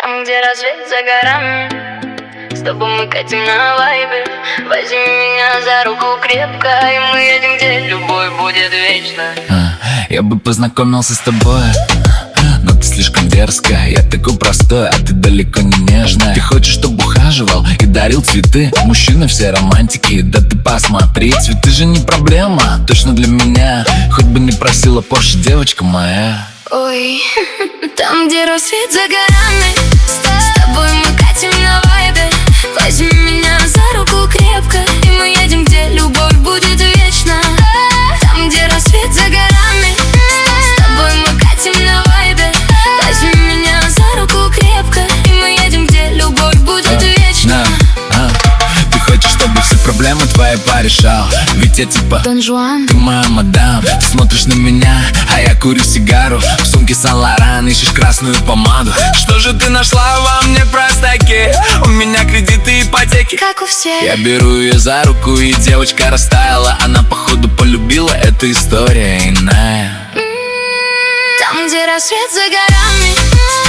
Там, где рассвет за горами, с тобой мы катим на вайбе. Возьми меня за руку крепко, и мы едем, где любовь будет вечна. Я бы познакомился с тобой, но ты слишком дерзкая. Я такой простой, а ты далеко не нежная. Ты хочешь, чтобы ухаживал и дарил цветы. Мужчины все романтики, да ты посмотри. Цветы же не проблема, точно для меня. Хоть бы не просила Порше, девочка моя. Ой, там, где рассвет за горами, с тобой мы катим на вайбе. Возьми меня за руку крепко, и мы едем, где любовь будет вечна. Там, где рассвет за горами, с тобой мы катим на вайбе. Возьми меня за руку крепко, и мы едем, где любовь будет вечна. Ты хочешь, чтобы все проблемы твои порешал? Ведь я типа Дон Жуан, ты моя мадам. Ты смотришь на меня, а я курю сигару. В сумке Сан-Лоран ищешь красную помаду. Что же ты нашла во мне, простаки? У меня кредиты и ипотеки, как у всех. Я беру ее за руку, и девочка растаяла. Она походу полюбила, эта история иная. Там, где рассвет за горами,